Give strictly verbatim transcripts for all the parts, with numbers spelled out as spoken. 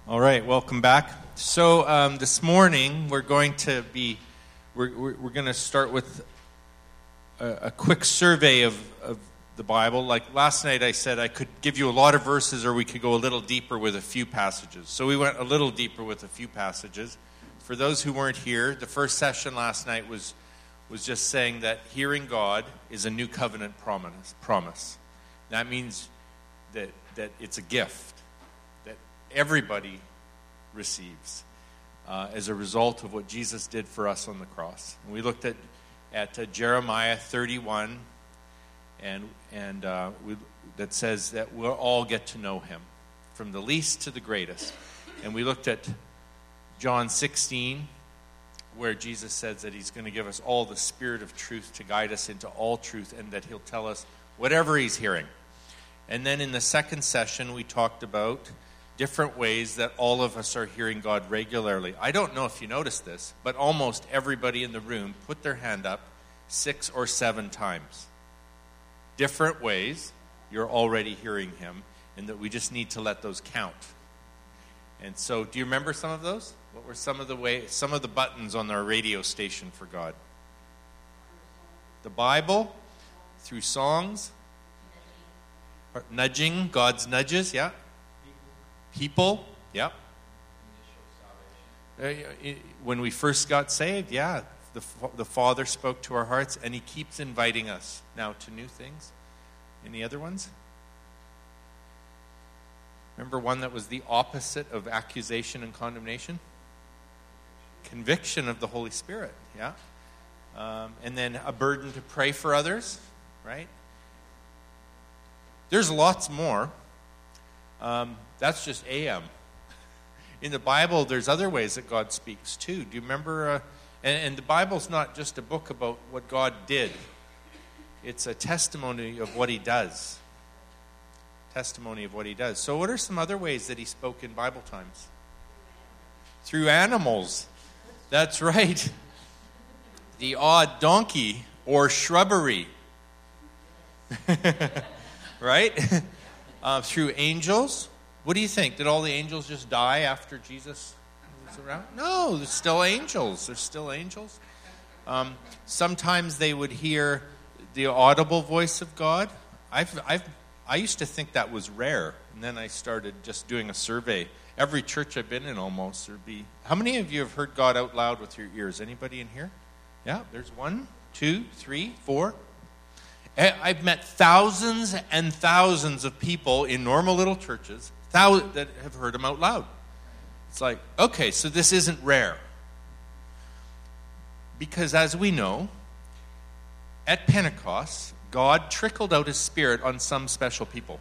All right, welcome back. So um, this morning we're going to be we're we're, we're going to start with a, a quick survey of, of the Bible. Like last night, I said I could give you a lot of verses, or we could go a little deeper with a few passages. So we went a little deeper with a few passages. For those who weren't here, the first session last night was was just saying that hearing God is a new covenant promise. Promise. That means that that it's a gift that everybody receives uh, as a result of what Jesus did for us on the cross. And we looked at at uh, Jeremiah thirty-one, and and uh, we, that says that we'll all get to know Him, from the least to the greatest. And we looked at John sixteen, where Jesus says that He's going to give us all the Spirit of truth to guide us into all truth, and that He'll tell us whatever He's hearing. And then in the second session, we talked about different ways that all of us are hearing God regularly. I don't know if you noticed this, but almost everybody in the room put their hand up six or seven times. Different ways you're already hearing Him, and that we just need to let those count. And so, do you remember some of those? What were some of the way, some of the buttons on our radio station for God? The Bible, through songs, nudging, God's nudges, yeah. People, yeah. When we first got saved, yeah, the the Father spoke to our hearts, and He keeps inviting us now to new things. Any other ones? Remember one that was the opposite of accusation and condemnation? Conviction of the Holy Spirit, yeah. Um, and then a burden to pray for others, right? There's lots more. Um, that's just A M. In the Bible, there's other ways that God speaks too. Do you remember? Uh, and, and the Bible's not just a book about what God did. It's a testimony of what He does. Testimony of what He does. So what are some other ways that He spoke in Bible times? Through animals. That's right. The odd donkey or shrubbery. Right? Uh, through angels. What do you think? Did all the angels just die after Jesus was around? No, there's still angels. There's still angels. Um, sometimes they would hear the audible voice of God. I've, I've, I used to think that was rare, and then I started just doing a survey. Every church I've been in almost, there'd be... How many of you have heard God out loud with your ears? Anybody in here? Yeah, there's one, two, three, four... I've met thousands and thousands of people in normal little churches that have heard Him out loud. It's like, okay, so this isn't rare. Because as we know, at Pentecost, God trickled out His Spirit on some special people.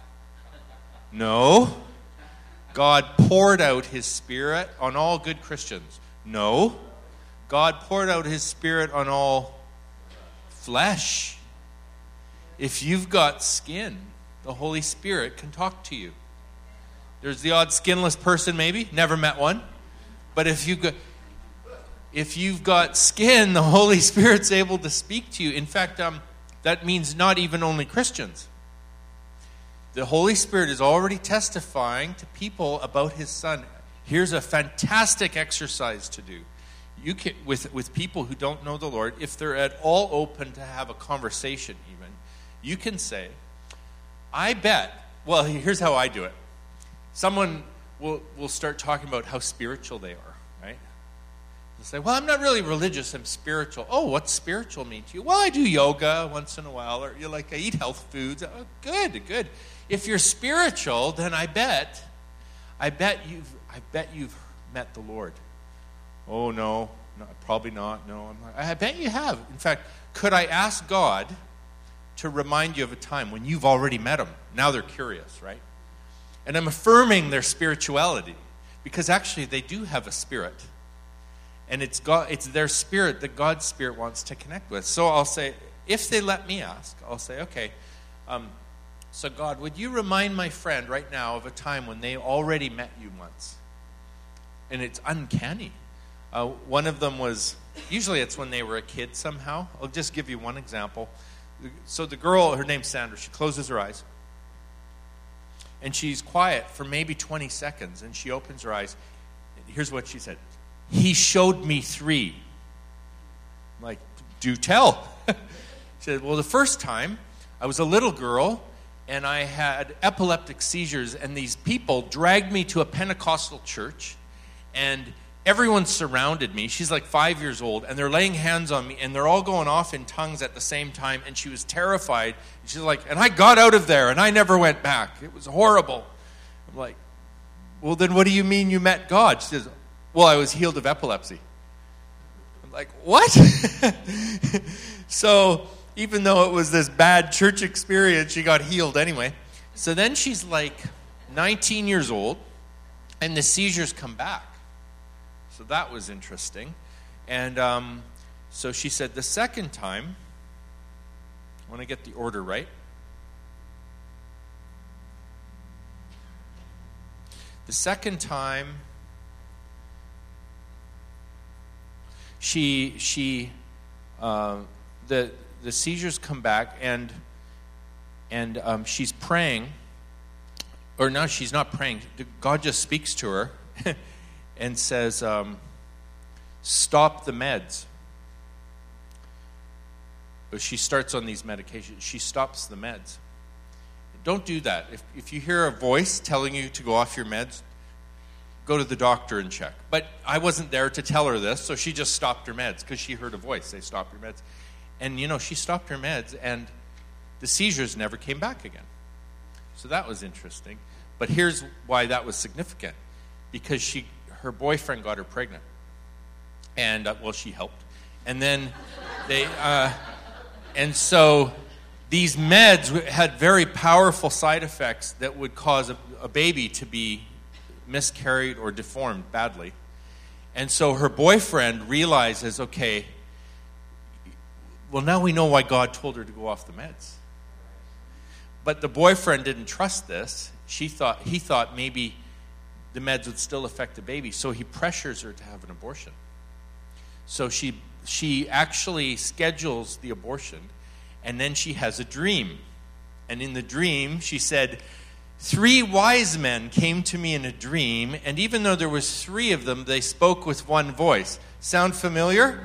No. God poured out His Spirit on all good Christians. No. God poured out His Spirit on all flesh. If you've got skin, the Holy Spirit can talk to you. There's the odd skinless person, maybe. Never met one. But if you got, if you've got skin, the Holy Spirit's able to speak to you. In fact, um, that means not even only Christians. The Holy Spirit is already testifying to people about His Son. Here's a fantastic exercise to do. You can, with, with people who don't know the Lord, if they're at all open to have a conversation even, you can say, I bet, well, here's how I do it. Someone will, will start talking about how spiritual they are, right? They'll say, well, I'm not really religious, I'm spiritual. Oh, what's spiritual mean to you? Well, I do yoga once in a while, or you're like, I eat health foods. Oh, good, good. If you're spiritual, then I bet, I bet you've, I bet you've met the Lord. Oh, no, no probably not, no. I'm not. I bet you have. In fact, could I ask God to remind you of a time when you've already met Him? Now they're curious, right? And I'm affirming their spirituality, because actually they do have a spirit. And it's God, it's their spirit that God's Spirit wants to connect with. So I'll say, if they let me ask, I'll say, okay, um, so God, would you remind my friend right now of a time when they already met you once? And it's uncanny. Uh, one of them was, usually it's when they were a kid somehow. I'll just give you one example. So the girl, her name's Sandra, she closes her eyes. And she's quiet for maybe twenty seconds, and she opens her eyes. Here's what she said. He showed me three. I'm like, do tell. She said, well, the first time, I was a little girl, and I had epileptic seizures, and these people dragged me to a Pentecostal church, and everyone surrounded me. She's like five years old, and they're laying hands on me, and they're all going off in tongues at the same time, and she was terrified. She's like, and I got out of there, and I never went back. It was horrible. I'm like, well, then what do you mean you met God? She says, well, I was healed of epilepsy. I'm like, what? So even though it was this bad church experience, she got healed anyway. So then she's like nineteen years old, and the seizures come back. So that was interesting. And um, so she said the second time, I want to get the order right. The second time, she she uh, the the seizures come back, and and um, she's praying, or no, she's not praying. God just speaks to her. And says, um, stop the meds. But she starts on these medications. She stops the meds. Don't do that. If, if you hear a voice telling you to go off your meds, go to the doctor and check. But I wasn't there to tell her this, so she just stopped her meds because she heard a voice say, stop your meds. And, you know, she stopped her meds, and the seizures never came back again. So that was interesting. But here's why that was significant. Because she... her boyfriend got her pregnant, and uh, well, she helped, and then they, uh, and so these meds had very powerful side effects that would cause a, a baby to be miscarried or deformed badly, and so her boyfriend realizes, okay, well, now we know why God told her to go off the meds, but the boyfriend didn't trust this. She thought he thought maybe the meds would still affect the baby, so he pressures her to have an abortion. So she she actually schedules the abortion, and then she has a dream. And in the dream, she said, three wise men came to me in a dream, and even though there was three of them, they spoke with one voice. Sound familiar?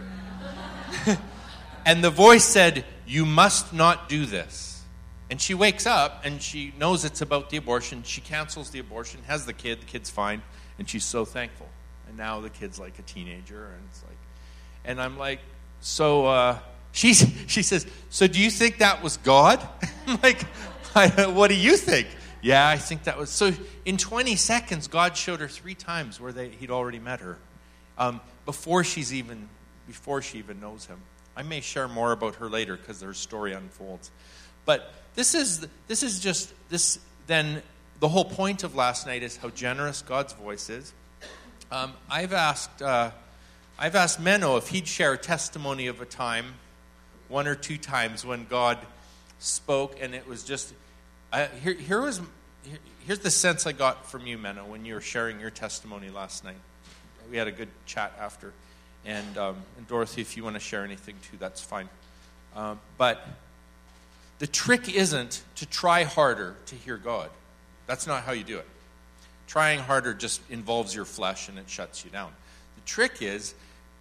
And the voice said, you must not do this. And she wakes up, and she knows it's about the abortion. She cancels the abortion, has the kid. The kid's fine, and she's so thankful. And now the kid's like a teenager, and it's like, and I'm like, so uh, she she says, so do you think that was God? I'm like, what do you think? Yeah, I think that was. So in twenty seconds, God showed her three times where they, he'd already met her, um, before she's even before she even knows him. I may share more about her later because her story unfolds, but. This is this is just this. Then the whole point of last night is how generous God's voice is. Um, I've asked uh, I've asked Menno if he'd share a testimony of a time, one or two times when God spoke, and it was just uh, here. Here was here, here's the sense I got from you, Menno, when you were sharing your testimony last night. We had a good chat after, and um, and Dorothy, if you want to share anything too, that's fine. Uh, but. The trick isn't to try harder to hear God. That's not how you do it. Trying harder just involves your flesh and it shuts you down. The trick is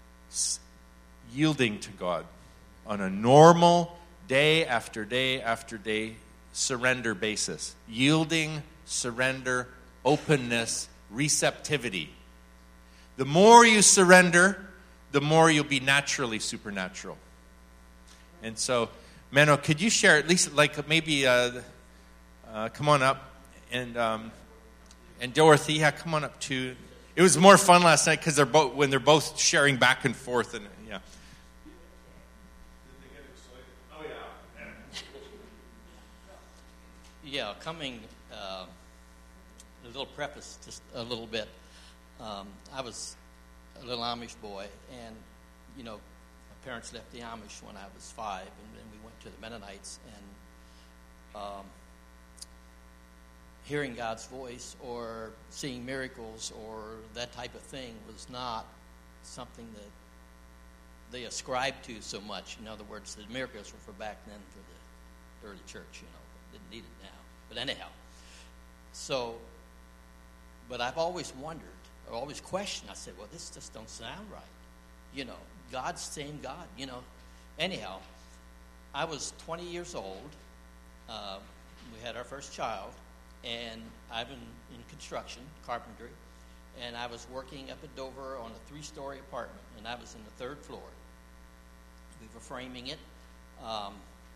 yielding to God on a normal, day after day after day, surrender basis. Yielding, surrender, openness, receptivity. The more you surrender, the more you'll be naturally supernatural. And so... Menno, could you share at least like maybe uh, uh, come on up and um, and Dorothy, yeah, come on up too. It was more fun last night because they're both when they're both sharing back and forth and yeah. Did they get excited? Oh yeah. Yeah, coming. Uh, a little preface, just a little bit. Um, I was a little Amish boy, and you know. Parents left the Amish when I was five, and then we went to the Mennonites, and um, hearing God's voice or seeing miracles or that type of thing was not something that they ascribed to so much. In other words, the miracles were for back then for the early church, you know, didn't need it now. But anyhow, so, but I've always wondered, I've always questioned. I said, well, this just don't sound right. You know, God's the same God, you know. Anyhow, I was twenty years old. Uh, we had our first child, and I've been in construction, carpentry, and I was working up at Dover on a three-story apartment, and I was in the third floor. We were framing it, um,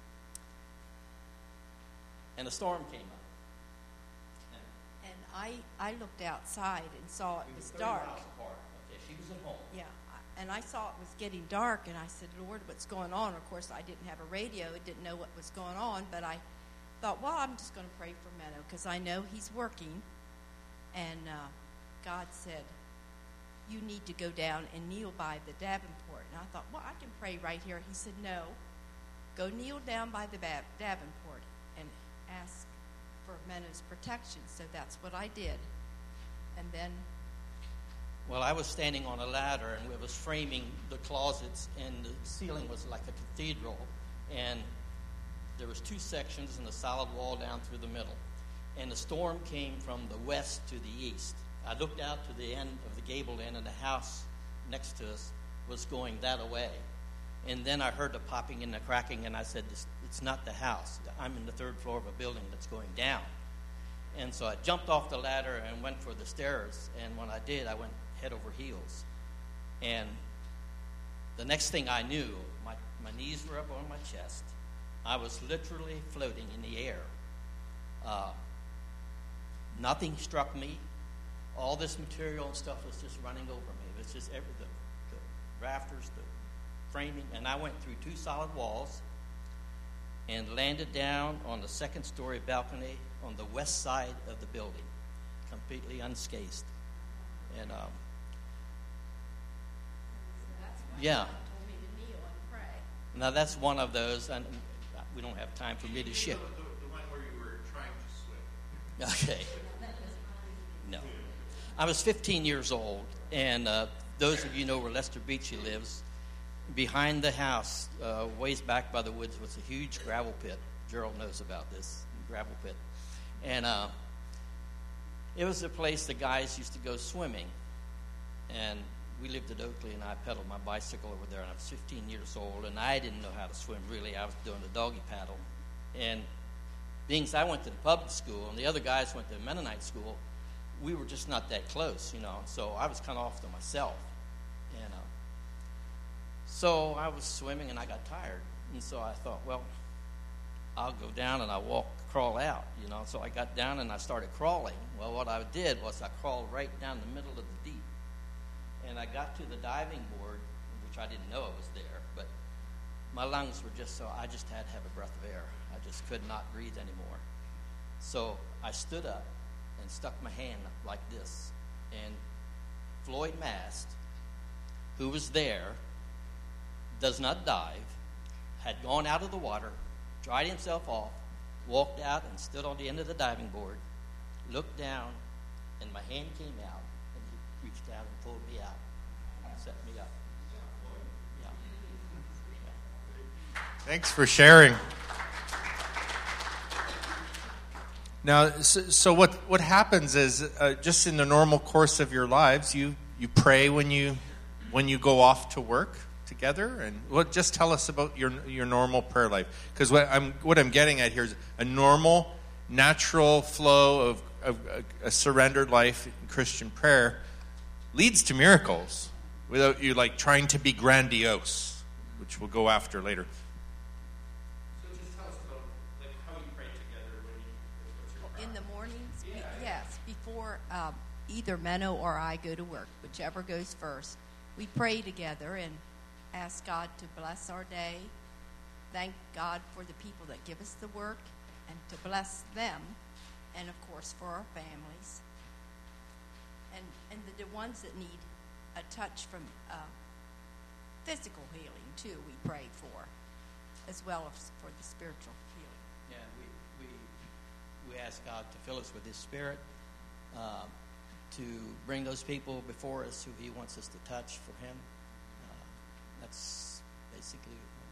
and a storm came up. And I, I looked outside and saw it We was were thirty dark. miles apart. Okay, she was at home. Yeah, I- and I saw it was getting dark, and I said, Lord, what's going on? Of course, I didn't have a radio. I didn't know what was going on, but I thought, well, I'm just going to pray for Meadow because I know he's working. And uh, God said, you need to go down and kneel by the Davenport. And I thought, well, I can pray right here. He said, no, go kneel down by the ba- Davenport and ask for Meadow's protection. So that's what I did. And then Well, I was standing on a ladder, and we was framing the closets, and the ceiling was like a cathedral, and there was two sections and a solid wall down through the middle. And the storm came from the west to the east. I looked out to the end of the gable end, and the house next to us was going that away. And then I heard the popping and the cracking, and I said, this, it's not the house. I'm in the third floor of a building that's going down. And so I jumped off the ladder and went for the stairs, and when I did, I went head over heels. And the next thing I knew, my, my knees were up on my chest. I was literally floating in the air. Uh, nothing struck me. All this material and stuff was just running over me. It was just every, the, the rafters, the framing, and I went through two solid walls and landed down on the second story balcony on the west side of the building, completely unscathed. And um, that's why yeah. God told me to kneel and pray. Now that's one of those, and we don't have time for me to share. The, the one where you were trying to swim. Okay. No. I was fifteen years old, and uh, those of you know where Lester Beachy lives, behind the house, uh, ways back by the woods, was a huge gravel pit. Gerald knows about this gravel pit. And uh, it was a place the guys used to go swimming. And we lived at Oakley, and I pedaled my bicycle over there, and I was fifteen years old, and I didn't know how to swim, really. I was doing the doggy paddle. And being as I went to the public school, and the other guys went to Mennonite school, we were just not that close, you know. So I was kind of off to myself. And uh, so I was swimming, and I got tired. And so I thought, well, I'll go down and I'll walk, crawl out, you know. So I got down and I started crawling. Well, what I did was I crawled right down the middle of the deep. And I got to the diving board, which I didn't know it was there, but my lungs were just so, I just had to have a breath of air. I just could not breathe anymore. So I stood up and stuck my hand up like this. And Floyd Mast, who was there, does not dive, had gone out of the water, dried himself off, walked out and stood on the end of the diving board, looked down, and my hand came out, and he reached out and pulled me out and set me up. Yeah. Yeah. Thanks for sharing. Now, so, so what, what happens is, uh, just in the normal course of your lives, you, you pray when you when you go off to work together, and what? Just tell us about your your normal prayer life, because what I'm what I'm getting at here is a normal, natural flow of, of a, a surrendered life in Christian prayer leads to miracles without you like trying to be grandiose, which we'll go after later. In the mornings, we, yes, before um, either Menno or I go to work, whichever goes first, we pray together and ask God to bless our day, thank God for the people that give us the work, and to bless them, and of course for our families, and and the, the ones that need a touch from uh, physical healing too. We pray for, as well as for the spiritual healing. Yeah, we we we ask God to fill us with His Spirit, uh, to bring those people before us who He wants us to touch for Him. Uh, that's basically what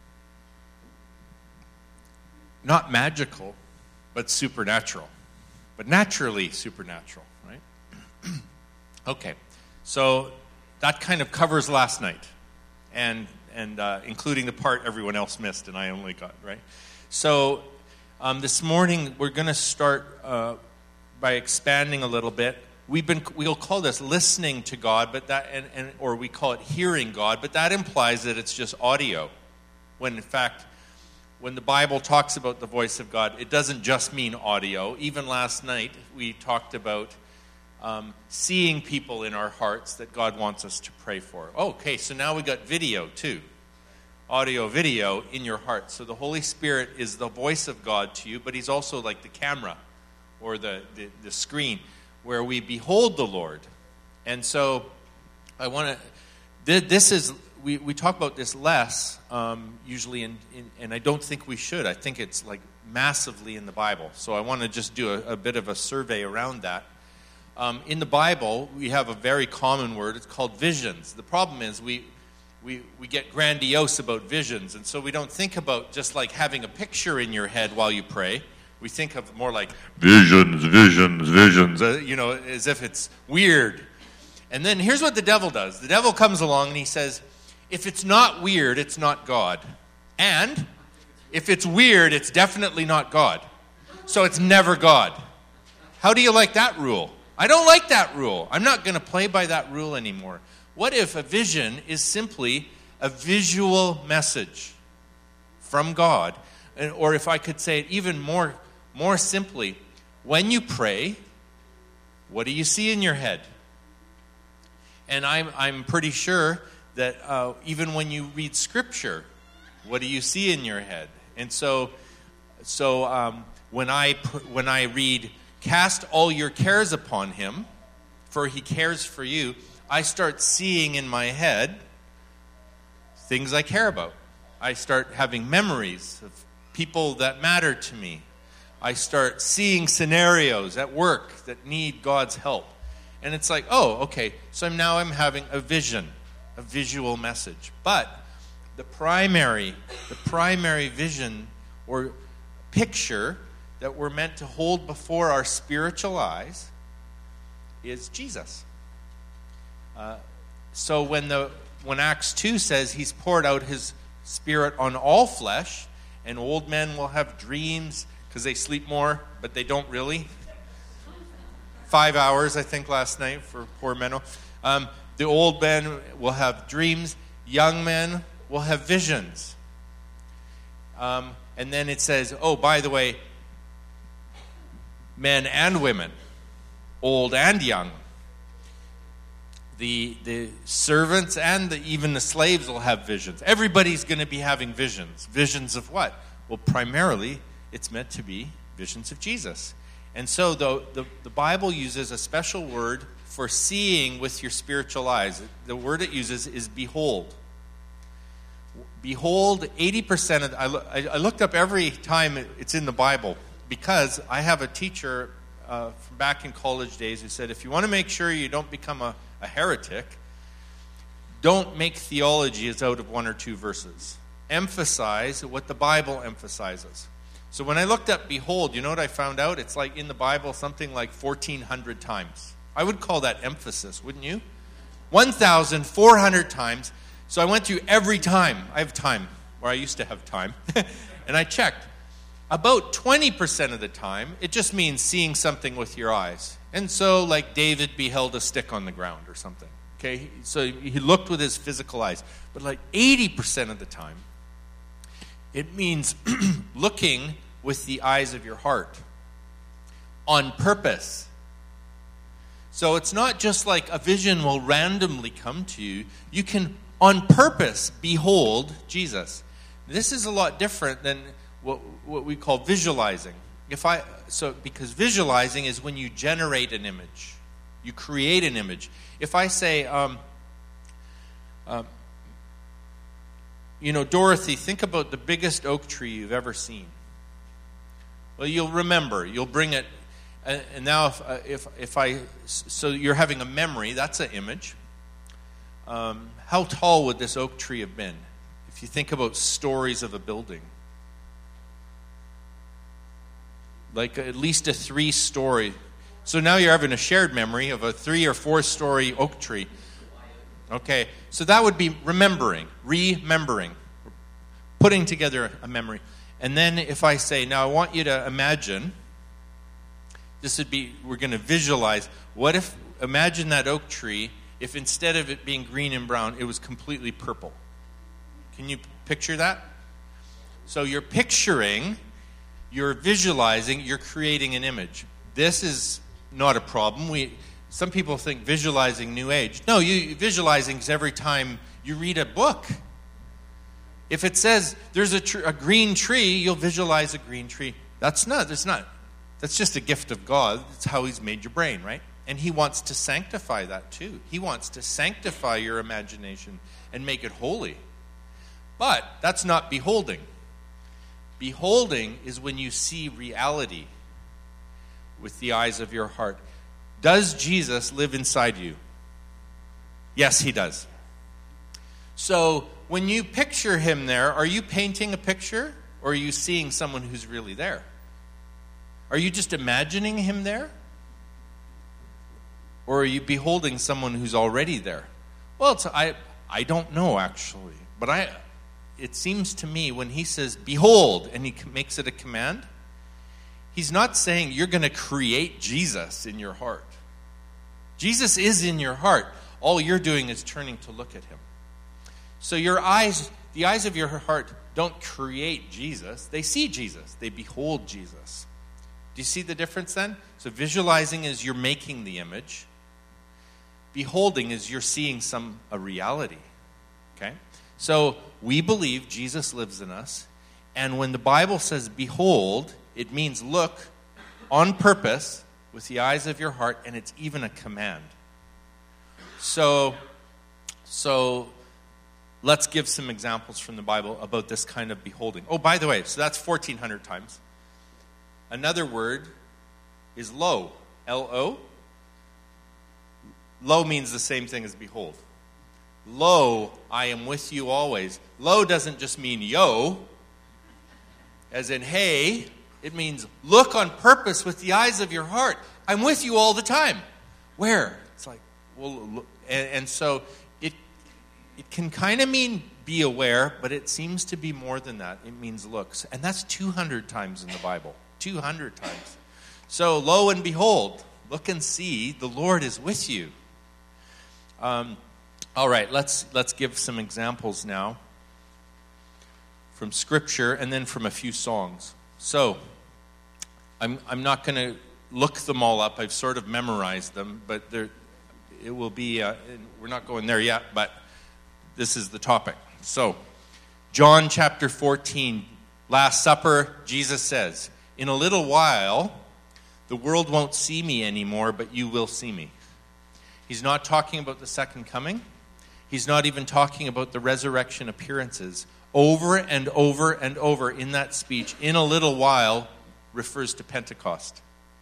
we do. Not magical, but supernatural. but naturally supernatural, right? Okay, so that kind of covers last night, and and uh, including the part everyone else missed and I only got, right? So um, this morning we're going to start uh, by expanding a little bit. We've been we'll call this listening to God, but that and, and or we call it hearing God, but that implies that it's just audio. When in fact, when the Bible talks about the voice of God, it doesn't just mean audio. Even last night we talked about um, seeing people in our hearts that God wants us to pray for. Okay, so now we got video too. Audio, video in your heart. So the Holy Spirit is the voice of God to you, but he's also like the camera or the, the, the screen where we behold the Lord. And so I want to, this is, we, we talk about this less um, usually, in, in, and I don't think we should. I think it's like massively in the Bible. So I want to just do a, a bit of a survey around that. Um, in the Bible, we have a very common word. It's called visions. The problem is we, we, we get grandiose about visions, and so we don't think about just like having a picture in your head while you pray. We think of more like visions, visions, visions, uh, you know, as if it's weird. And then here's what the devil does. The devil comes along and he says, if it's not weird, it's not God. And if it's weird, it's definitely not God. So it's never God. How do you like that rule? I don't like that rule. I'm not going to play by that rule anymore. What if a vision is simply a visual message from God? Or if I could say it even more More simply, when you pray, what do you see in your head? And I'm, I'm pretty sure that uh, even when you read Scripture, what do you see in your head? And so, so um, when I when I read, "Cast all your cares upon him, for he cares for you," I start seeing in my head things I care about. I start having memories of people that matter to me. I start seeing scenarios at work that need God's help. And it's like, oh, okay, so now I'm having a vision, a visual message. But the primary, the primary vision or picture that we're meant to hold before our spiritual eyes is Jesus. Uh, so when the when Acts two says he's poured out his Spirit on all flesh, and old men will have dreams, because they sleep more, but they don't really. Five hours, I think, last night for poor Menno. Um, the old men will have dreams. Young men will have visions. Um, and then it says, oh, by the way, men and women, old and young. The the servants and the, even the slaves will have visions. Everybody's going to be having visions. Visions of what? Well, primarily, it's meant to be visions of Jesus. And so the, the, the Bible uses a special word for seeing with your spiritual eyes. The word it uses is behold. Behold, eighty percent of... I, I looked up every time it's in the Bible because I have a teacher uh, from back in college days who said, if you want to make sure you don't become a, a heretic, don't make theology as out of one or two verses. Emphasize what the Bible emphasizes. So when I looked up behold, you know what I found out? It's like in the Bible something like fourteen hundred times. I would call that emphasis, wouldn't you? one thousand four hundred times. So I went through every time. I have time, or I used to have time. And I checked. About twenty percent of the time, it just means seeing something with your eyes. And so like David beheld a stick on the ground or something. Okay, so he looked with his physical eyes. But like eighty percent of the time, it means looking with the eyes of your heart on purpose. So it's not just like a vision will randomly come to you. You can, on purpose, behold Jesus. This is a lot different than what, what we call visualizing. If I so because visualizing is when you generate an image. You create an image. If I say, um, um, you know, Dorothy, think about the biggest oak tree you've ever seen. Well, you'll remember. You'll bring it. And, and now, if, uh, if if I so you're having a memory. That's an image. Um, how tall would this oak tree have been? If you think about stories of a building, like at least a three-story. So now you're having a shared memory of a three or four-story oak tree. Okay, so that would be remembering, remembering, putting together a memory. And then if I say, now I want you to imagine, this would be, we're going to visualize, what if, imagine that oak tree, if instead of it being green and brown, it was completely purple. Can you picture that? So you're picturing, you're visualizing, you're creating an image. This is not a problem. We some people think visualizing New Age. No, you visualizing is every time you read a book. If it says there's a, tr- a green tree, you'll visualize a green tree. That's not. That's not. That's just a gift of God. It's how He's made your brain, right? And He wants to sanctify that too. He wants to sanctify your imagination and make it holy. But that's not beholding. Beholding is when you see reality with the eyes of your heart. Does Jesus live inside you? Yes, He does. So when you picture Him there, are you painting a picture or are you seeing someone who's really there? Are you just imagining Him there? Or are you beholding someone who's already there? Well, it's, I I don't know actually, but I it seems to me when He says behold and He makes it a command, He's not saying you're going to create Jesus in your heart. Jesus is in your heart. All you're doing is turning to look at Him. So your eyes, the eyes of your heart don't create Jesus. They see Jesus. They behold Jesus. Do you see the difference then? So visualizing is you're making the image. Beholding is you're seeing some a reality. Okay? So we believe Jesus lives in us. And when the Bible says behold, it means look on purpose with the eyes of your heart, and it's even a command. So, so let's give some examples from the Bible about this kind of beholding. Oh, by the way, so that's fourteen hundred times. Another word is lo, L O. Lo means the same thing as behold. Lo, I am with you always. Lo doesn't just mean yo, as in hey. It means look on purpose with the eyes of your heart. I'm with you all the time. Where? It's like, well, look, and, and so it it can kind of mean be aware, but it seems to be more than that. It means looks. And that's two hundred times in the Bible. two hundred times. So lo and behold, look and see, the Lord is with you. Um, all right, let's let's give some examples now from Scripture and then from a few songs. So, I'm I'm not going to look them all up. I've sort of memorized them, but there, it will be. Uh, we're not going there yet, but this is the topic. So, John chapter fourteen, Last Supper. Jesus says, "In a little while, the world won't see me anymore, but you will see me." He's not talking about the second coming. He's not even talking about the resurrection appearances. Over and over and over in that speech, in a little while, refers to Pentecost.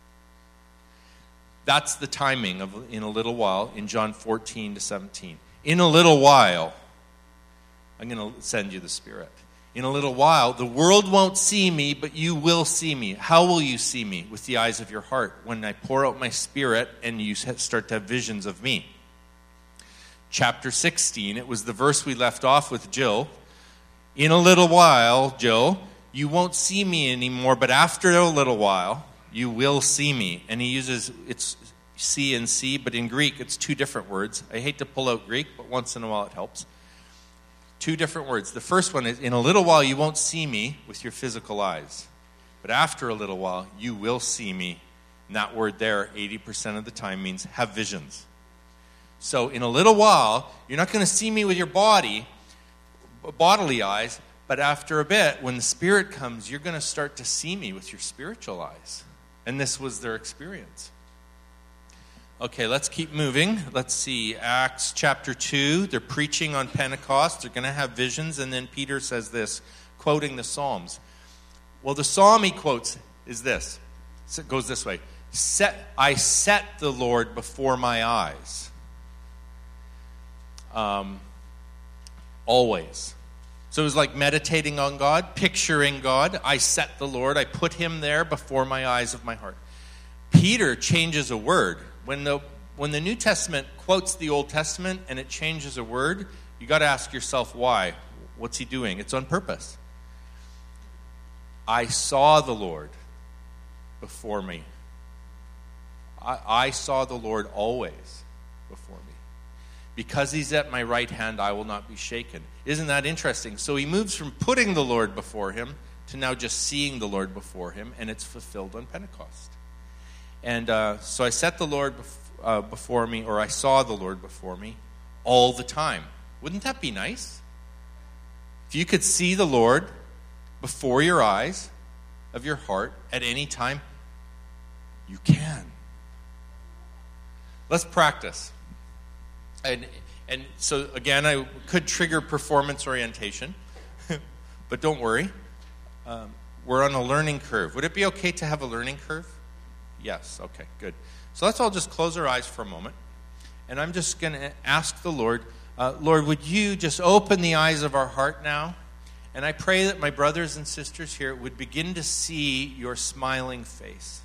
That's the timing of in a little while in John fourteen to seventeen. In a little while, I'm going to send you the Spirit. In a little while, the world won't see me, but you will see me. How will you see me? With the eyes of your heart. When I pour out my Spirit and you start to have visions of me. Chapter sixteen, it was the verse we left off with Jill. In a little while, Jill, you won't see me anymore, but after a little while, you will see me. And he uses, it's see and see, but in Greek, it's two different words. I hate to pull out Greek, but once in a while it helps. Two different words. The first one is, in a little while, you won't see me with your physical eyes. But after a little while, you will see me. And that word there, eighty percent of the time, means have visions. So in a little while, you're not going to see me with your body, bodily eyes, but after a bit, when the Spirit comes, you're going to start to see me with your spiritual eyes. And this was their experience. Okay, let's keep moving. Let's see, Acts chapter two. They're preaching on Pentecost. They're going to have visions. And then Peter says this, quoting the Psalms. Well, the psalm he quotes is this. It goes this way. Set, I set the Lord before my eyes. Um, always. So it was like meditating on God, picturing God. I set the Lord. I put him there before my eyes of my heart. Peter changes a word. When the when the New Testament quotes the Old Testament and it changes a word, you got to ask yourself why. What's he doing? It's on purpose. I saw the Lord before me. I, I saw the Lord always before me. Because he's at my right hand, I will not be shaken. Isn't that interesting? So he moves from putting the Lord before him to now just seeing the Lord before him, and it's fulfilled on Pentecost. And uh, so I set the Lord bef- uh, before me, or I saw the Lord before me all the time. Wouldn't that be nice? If you could see the Lord before your eyes of your heart at any time, you can. Let's practice. And, and so, again, I could trigger performance orientation, but don't worry. Um, we're on a learning curve. Would it be okay to have a learning curve? Yes, okay, good. So let's all just close our eyes for a moment. And I'm just going to ask the Lord, uh, Lord, would you just open the eyes of our heart now? And I pray that my brothers and sisters here would begin to see your smiling face.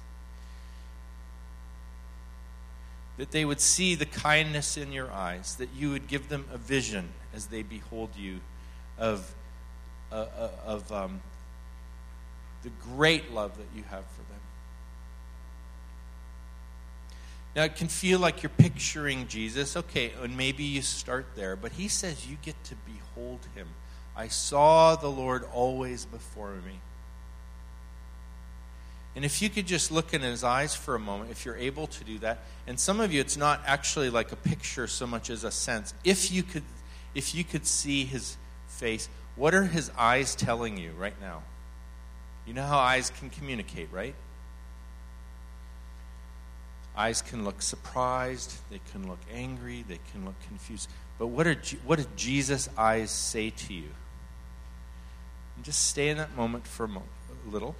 That they would see the kindness in your eyes, that you would give them a vision as they behold you of, uh, uh, of um, the great love that you have for them. Now, it can feel like you're picturing Jesus. Okay, and maybe you start there, but he says you get to behold him. I saw the Lord always before me. And if you could just look in his eyes for a moment, if you're able to do that, and some of you, it's not actually like a picture so much as a sense. If you could, if you could see his face, what are his eyes telling you right now? You know how eyes can communicate, right? Eyes can look surprised, they can look angry, they can look confused. But what are what did Jesus' eyes say to you? And just stay in that moment for a, moment, a little.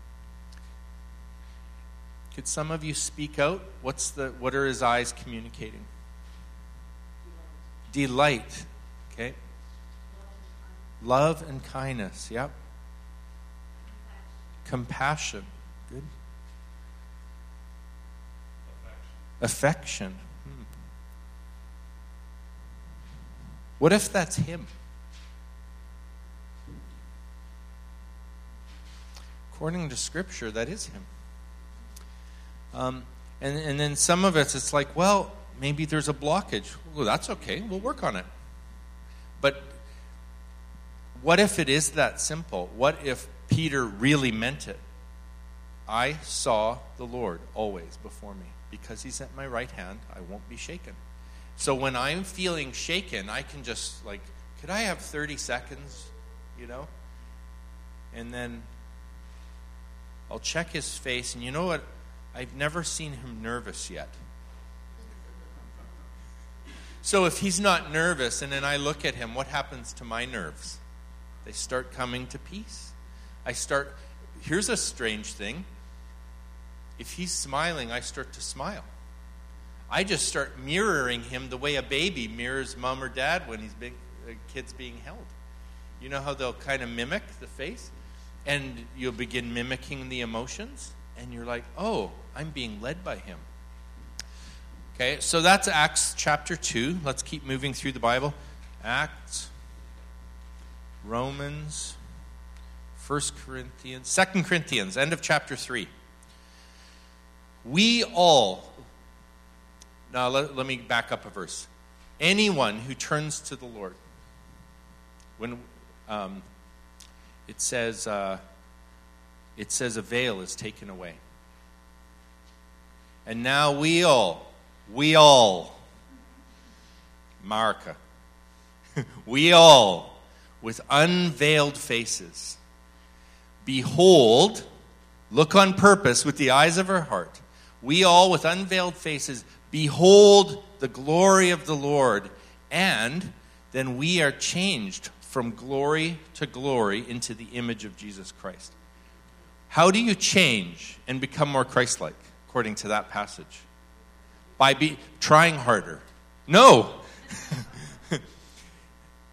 Could some of you speak out? What's the what are his eyes communicating? Delight. Delight. Okay. Love and kindness. Yep. Compassion. Good. Affection. Hmm. What if that's him? According to Scripture, that is him. Um, and, and then some of us, it's like, well, maybe there's a blockage. Well, that's okay. We'll work on it. But what if it is that simple? What if Peter really meant it? I saw the Lord always before me. Because he's at my right hand, I won't be shaken. So when I'm feeling shaken, I can just like, could I have thirty seconds, you know? And then I'll check his face, and you know what? I've never seen him nervous yet. So if he's not nervous, and then I look at him, what happens to my nerves? They start coming to peace. I start, here's a strange thing. If he's smiling, I start to smile. I just start mirroring him the way a baby mirrors mom or dad when he's being, a kid's being held. You know how they'll kind of mimic the face? And you'll begin mimicking the emotions, and you're like, oh, I'm being led by him. Okay, so that's Acts chapter two. Let's keep moving through the Bible. Acts, Romans, First Corinthians, Second Corinthians, end of chapter three. We all, now let, let me back up a verse. Anyone who turns to the Lord, when um, it says, uh, it says a veil is taken away. And now we all, we all, Marika, we all, with unveiled faces, behold, look on purpose with the eyes of our heart. We all, with unveiled faces, behold the glory of the Lord, and then we are changed from glory to glory into the image of Jesus Christ. How do you change and become more Christ-like, according to that passage? By be, trying harder. No!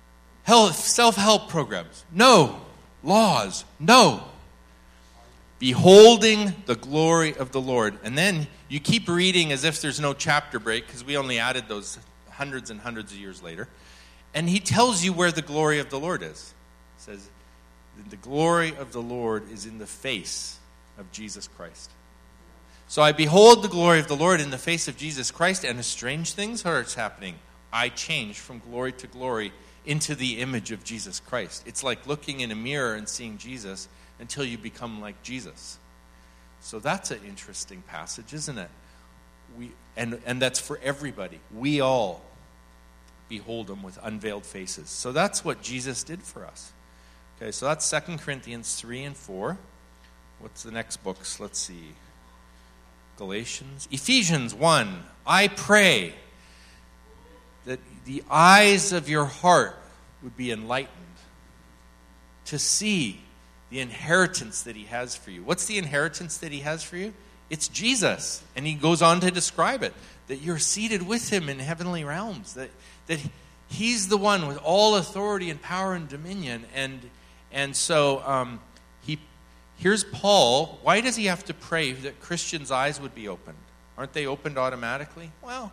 Health, self-help programs, no. Laws, no. Beholding the glory of the Lord. And then you keep reading as if there's no chapter break, because we only added those hundreds and hundreds of years later. And he tells you where the glory of the Lord is. He says, the glory of the Lord is in the face of Jesus Christ. So I behold the glory of the Lord in the face of Jesus Christ, and a strange thing starts happening. I change from glory to glory into the image of Jesus Christ. It's like looking in a mirror and seeing Jesus until you become like Jesus. So that's an interesting passage, isn't it? We and, and that's for everybody. We all behold him with unveiled faces. So that's what Jesus did for us. Okay, so that's Second Corinthians three and four. What's the next books? Let's see. Galatians. Ephesians one. I pray that the eyes of your heart would be enlightened to see the inheritance that he has for you. What's the inheritance that he has for you? It's Jesus. And he goes on to describe it, that you're seated with him in heavenly realms, that that he's the one with all authority and power and dominion. And and so um, he here's Paul. Why does he have to pray that Christians' eyes would be opened? Aren't they opened automatically? Well,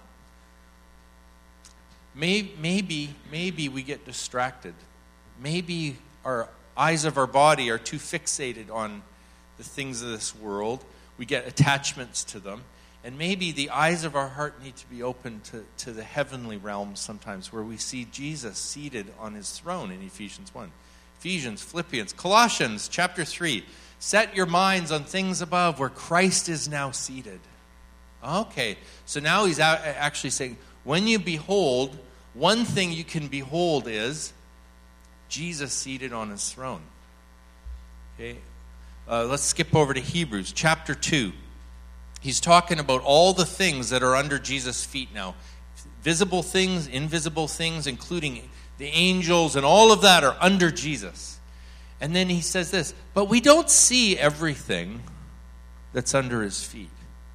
Maybe, maybe, maybe we get distracted. Maybe our eyes of our body are too fixated on the things of this world. We get attachments to them. And maybe the eyes of our heart need to be open to, to the heavenly realms sometimes, where we see Jesus seated on his throne in Ephesians one. Ephesians, Philippians, Colossians chapter three. Set your minds on things above, where Christ is now seated. Okay, so now he's actually saying, when you behold, one thing you can behold is Jesus seated on his throne. Okay, uh, let's skip over to Hebrews chapter two. He's talking about all the things that are under Jesus' feet now. Visible things, invisible things, including the angels, and all of that are under Jesus. And then he says this, but we don't see everything that's under his feet,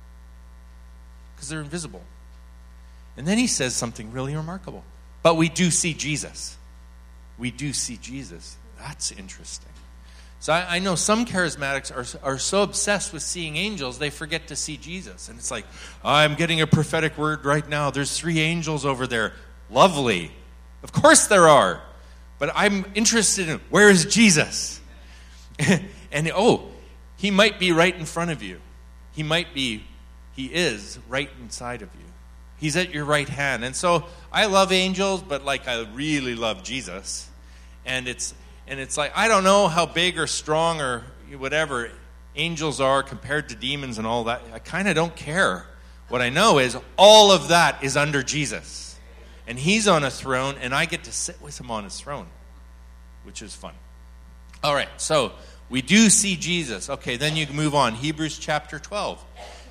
because they're invisible. And then he says something really remarkable. But we do see Jesus. We do see Jesus. That's interesting. So I, I know some charismatics are, are so obsessed with seeing angels, they forget to see Jesus. And it's like, I'm getting a prophetic word right now. There's three angels over there. Lovely. Of course there are. But I'm interested in, where is Jesus? And oh, he might be right in front of you. He might be, he is right inside of you. He's at your right hand. And so I love angels, but like I really love Jesus. And it's and it's like, I don't know how big or strong or whatever angels are compared to demons and all that. I kind of don't care. What I know is all of that is under Jesus. And he's on a throne, and I get to sit with him on his throne, which is fun. All right, so we do see Jesus. Okay, then you can move on. Hebrews chapter twelve.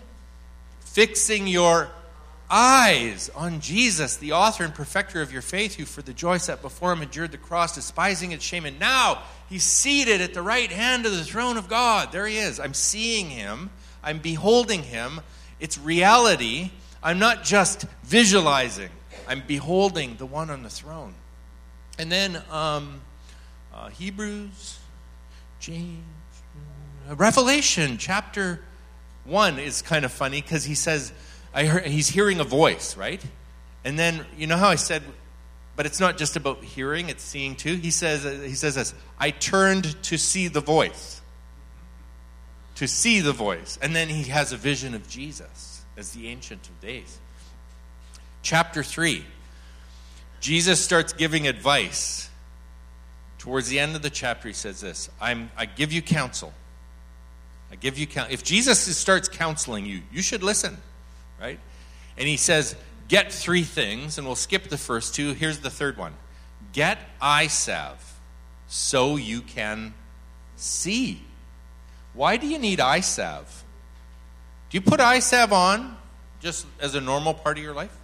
Fixing your eyes on Jesus, the author and perfecter of your faith, who for the joy set before him endured the cross, despising its shame, and now he's seated at the right hand of the throne of God. There he is. I'm seeing him. I'm beholding him. It's reality. I'm not just visualizing. I'm beholding the one on the throne. And then um, uh, Hebrews, James, uh, Revelation chapter one is kind of funny, because he says, I heard, he's hearing a voice, right? And then, you know how I said, but it's not just about hearing, it's seeing too. He says, he says this, I turned to see the voice. To see the voice. And then he has a vision of Jesus as the Ancient of Days. Chapter three. Jesus starts giving advice. Towards the end of the chapter, he says this, I'm, I give you counsel. I give you counsel. If Jesus starts counseling you, you should listen. Right? And he says, get three things, and we'll skip the first two. Here's the third one. Get eye salve so you can see. Why do you need eye salve? Do you put eye salve on just as a normal part of your life?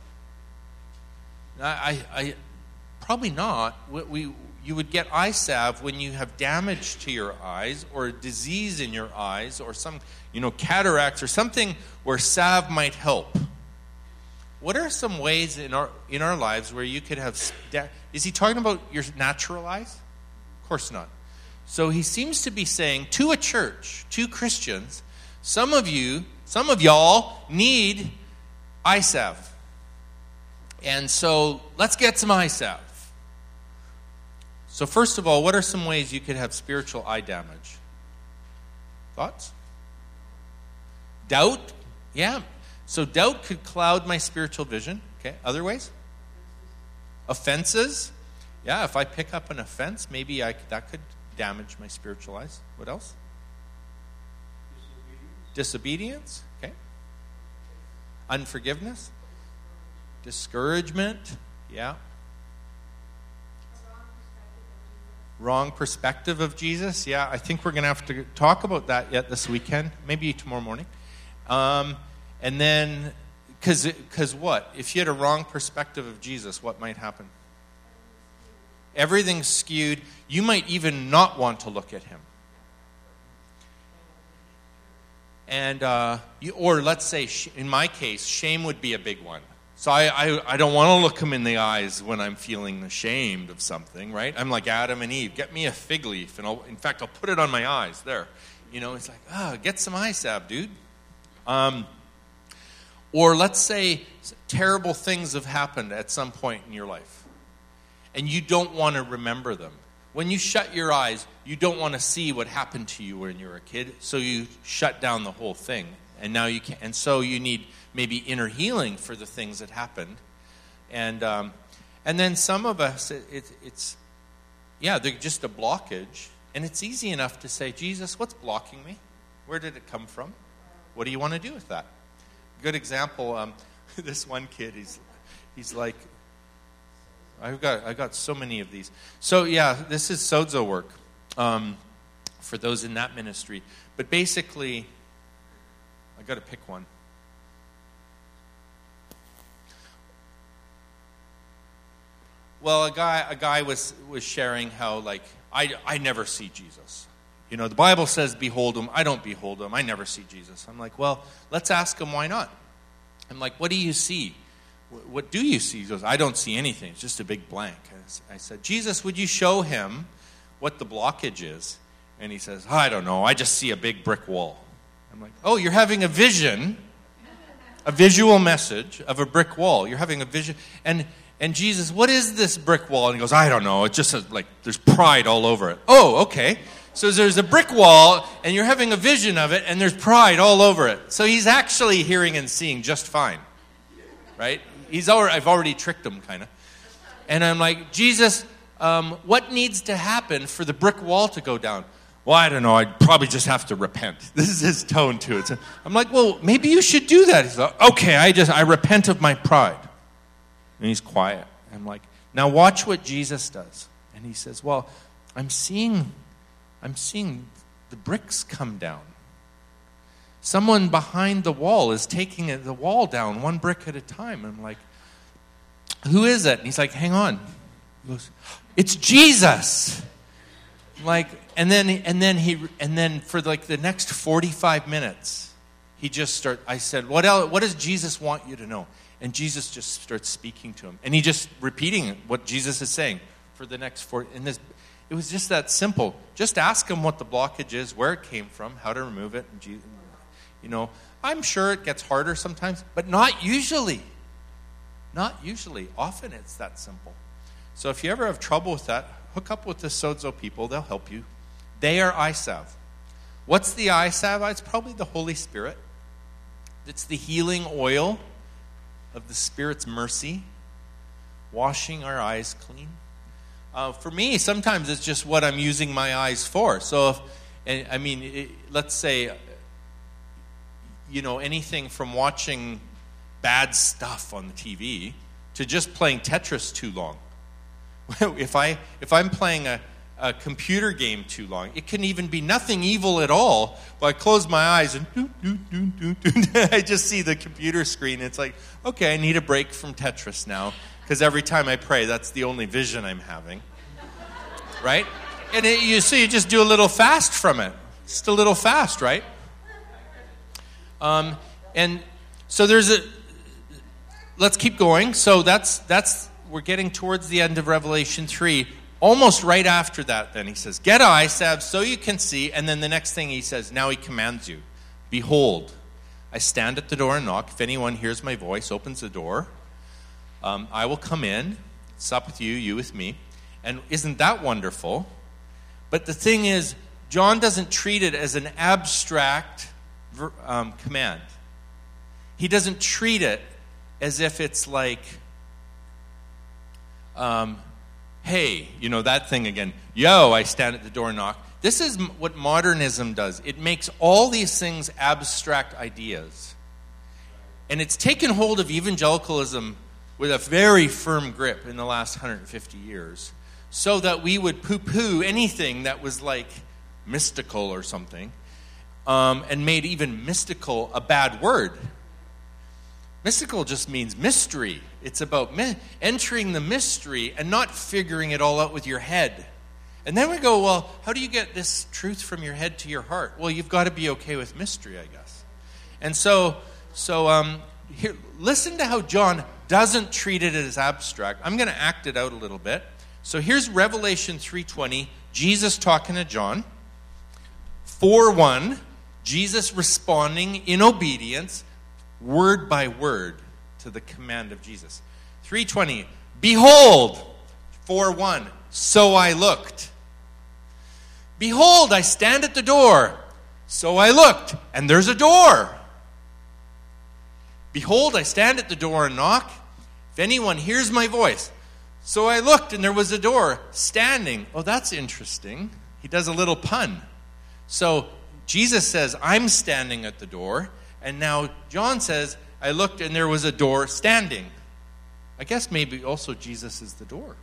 I, I, I probably not. We, we, you would get eye salve when you have damage to your eyes, or a disease in your eyes, or some, you know, cataracts, or something where salve might help. what are some ways in our in our lives where you could have... Is he talking about your natural eyes? Of course not. So he seems to be saying to a church, to Christians, some of you, some of y'all need eye salve. And so let's get some eye salve. So first of all, what are some ways you could have spiritual eye damage? Thoughts? Doubt? Yeah. So doubt could cloud my spiritual vision. Okay. Other ways? Offenses? Yeah, if I pick up an offense, maybe I that could damage my spiritual eyes. What else? Disobedience. Disobedience. Okay. Unforgiveness. Discouragement. Yeah. Wrong perspective of Jesus. Yeah, I think we're going to have to talk about that yet this weekend. Maybe tomorrow morning. Um, and then, because because what? If you had a wrong perspective of Jesus, what might happen? Everything's skewed. You might even not want to look at him. And uh, you, or let's say, in my case, shame would be a big one. So I, I, I don't want to look him in the eyes when I'm feeling ashamed of something, right? I'm like Adam and Eve. Get me a fig leaf, and I'll, in fact, I'll put it on my eyes. There, you know, it's like, ah, oh, get some eye salve, dude. Um, or let's say terrible things have happened at some point in your life, and you don't want to remember them. When you shut your eyes, you don't want to see what happened to you when you were a kid, so you shut down the whole thing. And now you can't. And so you need maybe inner healing for the things that happened. And um, and then some of us, it, it, it's, yeah, they're just a blockage. And it's easy enough to say, Jesus, what's blocking me? Where did it come from? What do you want to do with that? Good example, um, this one kid, he's he's like, I've got I got so many of these. So yeah, this is sozo work um, for those in that ministry. But basically, I got to pick one. Well, a guy a guy was was sharing how like I I never see Jesus. You know, the Bible says behold him. I don't behold him. I never see Jesus. I'm like, well, let's ask him why not. I'm like, what do you see? What do you see? He goes, I don't see anything. It's just a big blank. I said, Jesus, would you show him what the blockage is? And he says, I don't know. I just see a big brick wall. I'm like, oh, you're having a vision, a visual message of a brick wall. You're having a vision. And and Jesus, what is this brick wall? And he goes, I don't know. It just says, like, there's pride all over it. Oh, okay. So there's a brick wall, and you're having a vision of it, and there's pride all over it. So he's actually hearing and seeing just fine, right? He's already, I've already tricked him, kind of. And I'm like, Jesus, um, what needs to happen for the brick wall to go down? Well, I don't know. I'd probably just have to repent. This is his tone to it. So I'm like, well, maybe you should do that. He's like, okay, I just I repent of my pride. And he's quiet. I'm like, now watch what Jesus does. And he says, well, I'm seeing, I'm seeing the bricks come down. Someone behind the wall is taking the wall down one brick at a time. I'm like, who is it? And he's like, hang on. He goes, it's Jesus. Like, and then and then he and then for like the next forty-five minutes, he just start. I said, what else? What does Jesus want you to know? And Jesus just starts speaking to him, and he just repeating what Jesus is saying for the next four. And this, it was just that simple. Just ask him what the blockage is, where it came from, how to remove it, and Jesus. You know, I'm sure it gets harder sometimes, but not usually. Not usually. Often it's that simple. So if you ever have trouble with that, hook up with the sozo people. They'll help you. They are eye salve. What's the eye salve? It's probably the Holy Spirit. It's the healing oil of the Spirit's mercy, washing our eyes clean. Uh, for me, sometimes it's just what I'm using my eyes for. So, if, and, I mean, it, let's say, you know, anything from watching bad stuff on the T V to just playing Tetris too long. if I if I'm playing a, a computer game too long, it can even be nothing evil at all. But I close my eyes and doo, doo, doo, doo, doo, I just see the computer screen. It's like, okay, I need a break from Tetris now, because every time I pray, that's the only vision I'm having, right? And it, you see, you just do a little fast from it. Just a little fast, right? Um, and so there's a let's keep going. So that's that's we're getting towards the end of Revelation three. Almost right after that, then he says, "Get eye salve so you can see." And then the next thing he says, now he commands you, "Behold, I stand at the door and knock. If anyone hears my voice, opens the door, um, I will come in, sup with you, you with me." And isn't that wonderful? But the thing is, John doesn't treat it as an abstract um, command. He doesn't treat it as if it's like, um, hey, you know, that thing again. Yo, I stand at the door and knock. This is m- what modernism does. It makes all these things abstract ideas. And it's taken hold of evangelicalism with a very firm grip in the last one hundred fifty years, so that we would poo-poo anything that was like mystical or something, um, and made even mystical a bad word. Mystical just means mystery. It's about mi- entering the mystery and not figuring it all out with your head. And then we go, well, how do you get this truth from your head to your heart? Well, you've got to be okay with mystery, I guess. And so, so um, here, listen to how John doesn't treat it as abstract. I'm going to act it out a little bit. So here's Revelation three twenty, Jesus talking to John. four one, Jesus responding in obedience, word by word, to the command of Jesus. three twenty, "Behold," four one, "so I looked. Behold, I stand at the door. So I looked, and there's a door. Behold, I stand at the door and knock. If anyone hears my voice." So I looked, and there was a door standing. Oh, that's interesting. He does a little pun. So Jesus says, "I'm standing at the door." And now John says, "I looked, and there was a door standing." I guess maybe also Jesus is the door.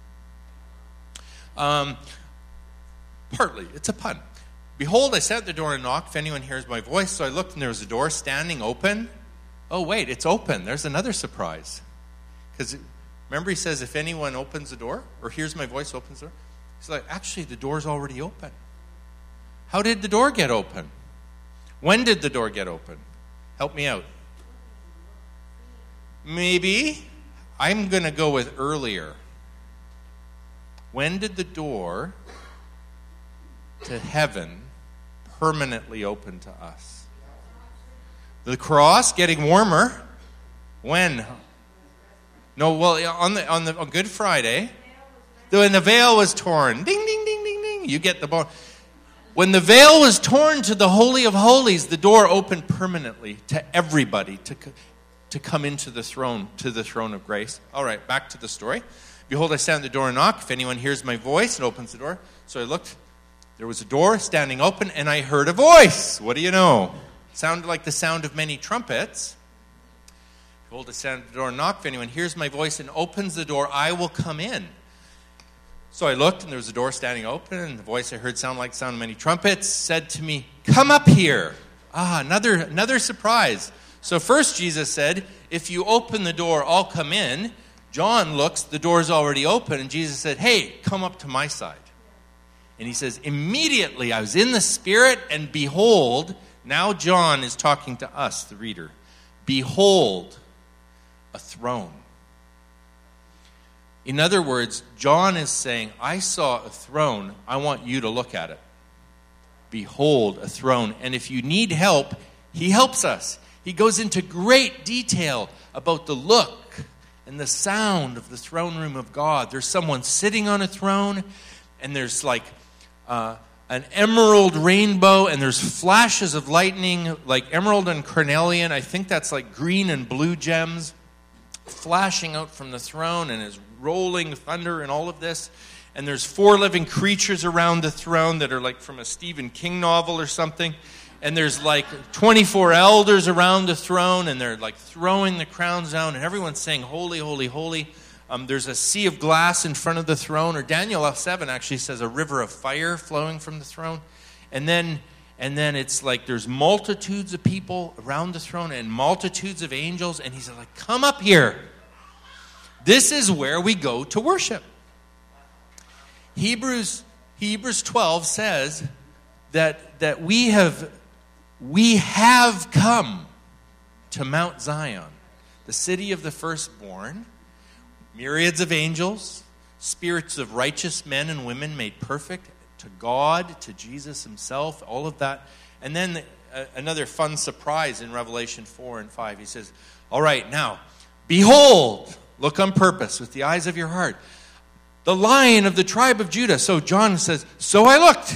Um, partly. It's a pun. "Behold, I sat at the door and knocked. If anyone hears my voice." So I looked, and there was a door standing open. Oh, wait, it's open. There's another surprise. Because remember he says, if anyone opens the door, or hears my voice, opens the door. He's like, actually, the door's already open. How did the door get open? When did the door get open? Help me out. Maybe. I'm going to go with earlier. When did the door to heaven permanently open to us? The cross getting warmer. When? No, well, on the on the on Good Friday, when the veil was torn. Ding, ding, ding, ding, ding. You get the bone. When the veil was torn to the Holy of Holies, the door opened permanently to everybody to, to come into the throne, to the throne of grace. All right, back to the story. "Behold, I stand at the door and knock. If anyone hears my voice and opens the door." So I looked. There was a door standing open, and I heard a voice. What do you know? It sounded like the sound of many trumpets. "Behold, I stand at the door and knock. If anyone hears my voice and opens the door, I will come in." So I looked, and there was a door standing open, and the voice I heard sound like the sound of many trumpets said to me, "Come up here." Ah, another another surprise. So first Jesus said, if you open the door, I'll come in. John looks, the door's already open, and Jesus said, hey, come up to my side. And he says, immediately I was in the Spirit, and behold, now John is talking to us, the reader. Behold, a throne. In other words, John is saying, I saw a throne. I want you to look at it. Behold, a throne. And if you need help, he helps us. He goes into great detail about the look and the sound of the throne room of God. There's someone sitting on a throne, and there's like uh, an emerald rainbow, and there's flashes of lightning, like emerald and carnelian. I think that's like green and blue gems flashing out from the throne, and is rolling thunder and all of this. And there's four living creatures around the throne that are like from a Stephen King novel or something. And there's like twenty-four elders around the throne, and they're like throwing the crowns down, and everyone's saying, holy, holy, holy. Um, there's a sea of glass in front of the throne, or Daniel seven actually says a river of fire flowing from the throne. And then and then it's like there's multitudes of people around the throne and multitudes of angels, and he's like, come up here. This is where we go to worship. Hebrews Hebrews twelve says that that we have we have come to Mount Zion, the city of the firstborn, myriads of angels, spirits of righteous men and women made perfect, to God, to Jesus himself, all of that. And then uh, another fun surprise in Revelation four and five. He says, all right, now, behold, look on purpose with the eyes of your heart, the Lion of the tribe of Judah. So John says, so I looked,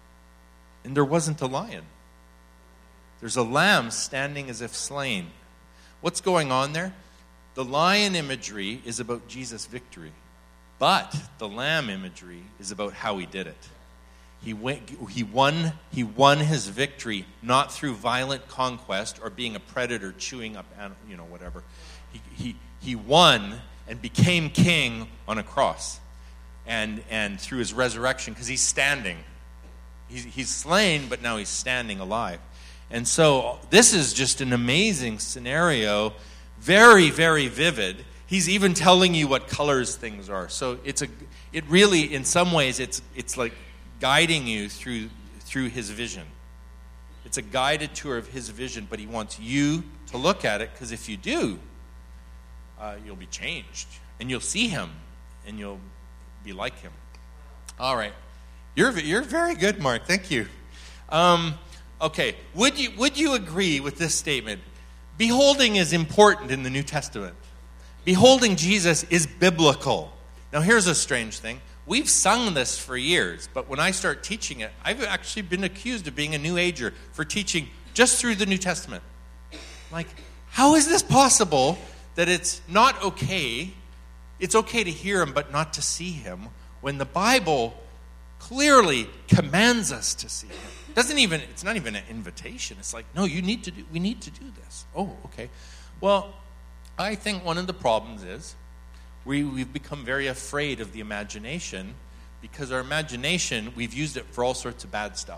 and there wasn't a lion. There's a lamb standing as if slain. What's going on there? The lion imagery is about Jesus' victory. But the lamb imagery is about how he did it. He went, he won, he won his victory not through violent conquest or being a predator chewing up, you know, whatever. He, he, he won and became king on a cross. And, and through his resurrection, because he's standing. He's, he's slain, but now he's standing alive. And so this is just an amazing scenario, very, very vivid. He's even telling you what colors things are. So it's a, it really, in some ways, it's it's like guiding you through through his vision. It's a guided tour of his vision, but he wants you to look at it, because if you do, uh, you'll be changed, and you'll see him, and you'll be like him. All right, you're you're very good, Mark. Thank you. Um, okay, would you would you agree with this statement? Beholding is important in the New Testament. Beholding Jesus is biblical. Now, here's a strange thing. We've sung this for years, but when I start teaching it, I've actually been accused of being a New Ager for teaching just through the New Testament. Like, how is this possible that it's not okay? It's okay to hear him, but not to see him, when the Bible clearly commands us to see him. Doesn't even, it's not even an invitation. It's like, no, you need to do, we need to do this. Oh, okay. Well, I think one of the problems is we, we've become very afraid of the imagination, because our imagination, we've used it for all sorts of bad stuff.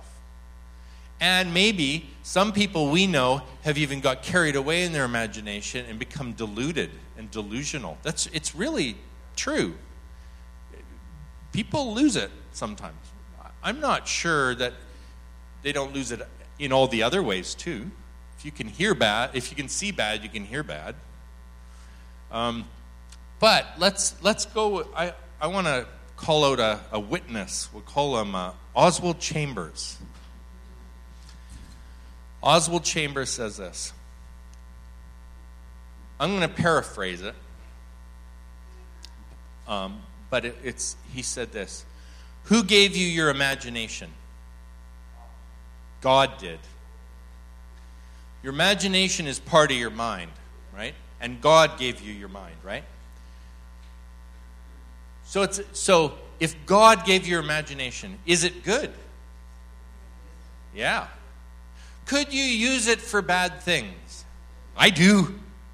And maybe some people we know have even got carried away in their imagination and become deluded and delusional. That's, it's really true. People lose it sometimes. I'm not sure that they don't lose it in all the other ways too. If you can hear bad, if you can see bad, you can hear bad. Um, but let's let's go. I, I want to call out a, a witness. We'll call him uh, Oswald Chambers. Oswald Chambers says this. I'm going to paraphrase it, um, but it, it's he said this: who gave you your imagination? God did. Your imagination is part of your mind, right? And God gave you your mind, right? So it's so if God gave you your imagination, is it good? Yeah. Could you use it for bad things? I do.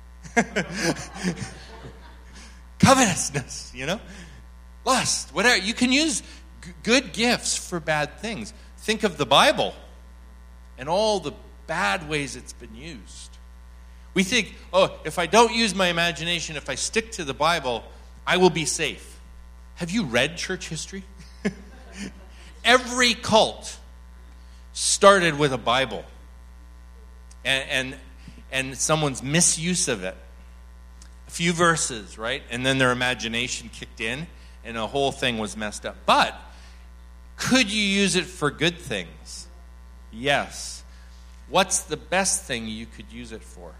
Covetousness, you know? Lust, whatever. You can use g- good gifts for bad things. Think of the Bible and all the bad ways it's been used. We think, oh, if I don't use my imagination, if I stick to the Bible, I will be safe. Have you read church history? Every cult started with a Bible and, and and someone's misuse of it. A few verses, right? And then their imagination kicked in and the whole thing was messed up. But could you use it for good things? Yes. What's the best thing you could use it for?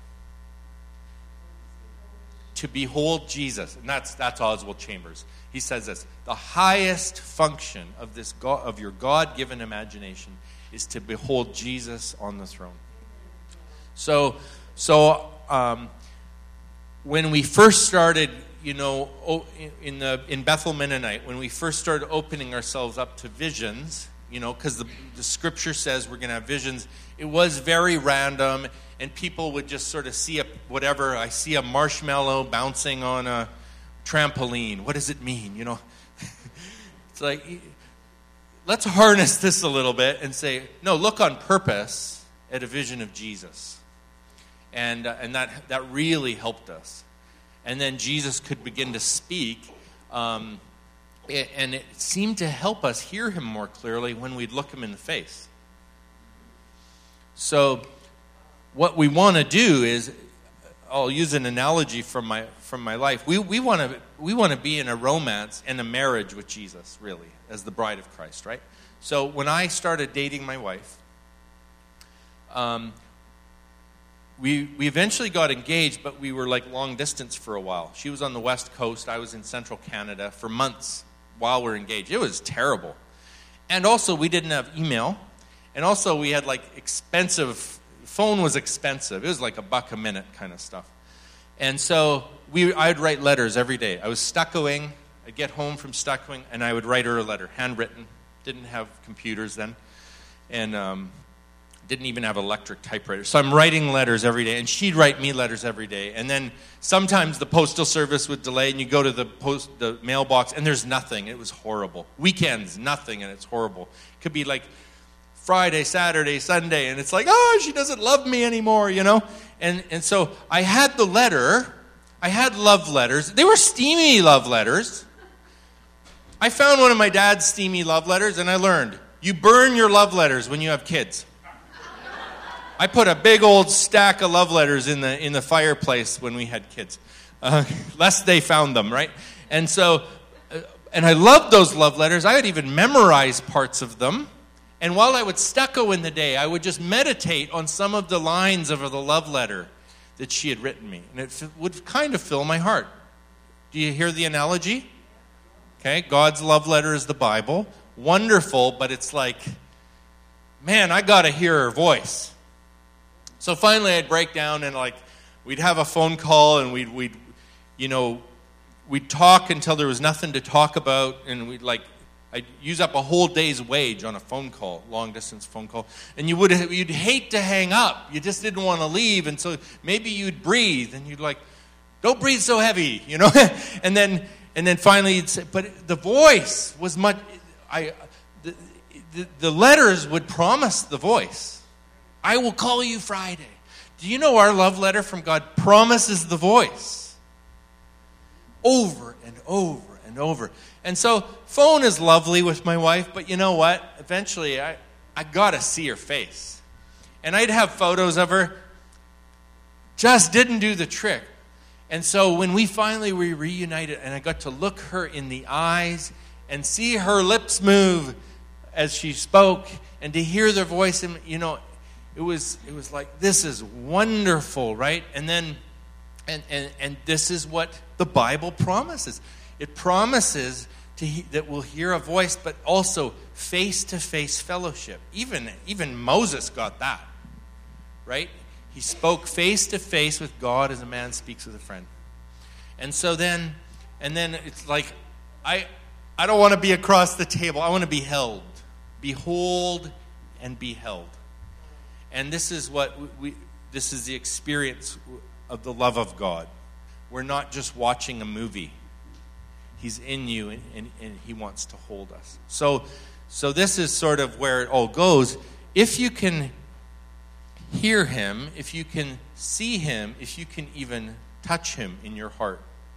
To behold Jesus. And that's that's Oswald Chambers. He says this: the highest function of this God, of your God-given imagination is to behold Jesus on the throne. So, so um, when we first started, you know, in the in Bethel Mennonite, when we first started opening ourselves up to visions, you know, because the, the Scripture says we're going to have visions, it was very random, and people would just sort of see a whatever. I see a marshmallow bouncing on a trampoline. What does it mean? You know, it's like, let's harness this a little bit and say, no, look on purpose at a vision of Jesus. And uh, and that that really helped us. And then Jesus could begin to speak, um, it, and it seemed to help us hear him more clearly when we'd look him in the face. So what we want to do is, I'll use an analogy from my from my life. We we want to we want to be in a romance and a marriage with Jesus, really, as the bride of Christ, right? So when I started dating my wife, um, we we eventually got engaged, but we were like long distance for a while. She was on the West Coast, I was in Central Canada for months while we were engaged. It was terrible, and also we didn't have email, and also we had like expensive. Phone was expensive. It was like a buck a minute kind of stuff. And so we, I'd write letters every day. I was stuccoing. I'd get home from stuccoing, and I would write her a letter, handwritten. Didn't have computers then, and um, didn't even have electric typewriters. So I'm writing letters every day, and she'd write me letters every day. And then sometimes the postal service would delay, and you go to the post, the mailbox, and there's nothing. It was horrible. Weekends, nothing, and it's horrible. It could be like Friday, Saturday, Sunday, and it's like, oh, she doesn't love me anymore, you know? And and so I had the letter. I had love letters. They were steamy love letters. I found one of my dad's steamy love letters, and I learned, you burn your love letters when you have kids. I put a big old stack of love letters in the in the fireplace when we had kids, uh, lest they found them, right? And so, uh, and I loved those love letters. I would even memorize parts of them. And while I would stucco in the day, I would just meditate on some of the lines of the love letter that she had written me. And it f- would kind of fill my heart. Do you hear the analogy? Okay, God's love letter is the Bible. Wonderful, but it's like, man, I got to hear her voice. So finally I'd break down and like, we'd have a phone call and we'd, we'd you know, we'd talk until there was nothing to talk about, and we'd like, I'd use up a whole day's wage on a phone call, long-distance phone call. And you would, you'd hate to hang up. You just didn't want to leave. And so maybe you'd breathe, and you'd like, don't breathe so heavy, you know? and then and then finally you'd say, but the voice was much, I, the, the, the letters would promise the voice. I will call you Friday. Do you know our love letter from God promises the voice? Over and over and over. And so phone is lovely with my wife, but you know what? Eventually, I, I got to see her face. And I'd have photos of her. Just didn't do the trick. And so when we finally were reunited and I got to look her in the eyes and see her lips move as she spoke and to hear their voice, and you know, it was it was like, this is wonderful, right? And then, and and, and this is what the Bible promises. It promises to he, that we'll hear a voice, but also face-to-face fellowship. Even, even Moses got that, right? He spoke face-to-face with God as a man speaks with a friend. And so then, and then it's like, I, I don't want to be across the table. I want to be held. Behold and be held. And this is what we, this is the experience of the love of God. We're not just watching a movie. He's in you, and, and, and he wants to hold us. So, so this is sort of where it all goes. If you can hear him, if you can see him, if you can even touch him in your heart,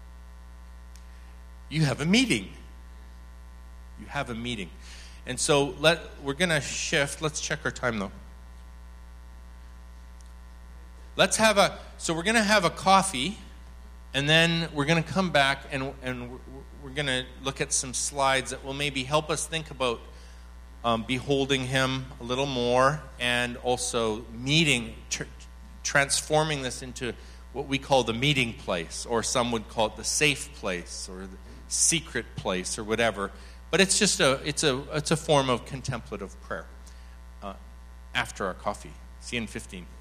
you have a meeting. You have a meeting. And so let we're going to shift. Let's check our time, though. Let's have a, so we're going to have a coffee, and then we're going to come back, and and we're going to look at some slides that will maybe help us think about um, beholding him a little more, and also meeting, tr- transforming this into what we call the meeting place, or some would call it the safe place, or the secret place, or whatever. But it's just a, it's a, it's a form of contemplative prayer uh, after our coffee. See you in fifteen.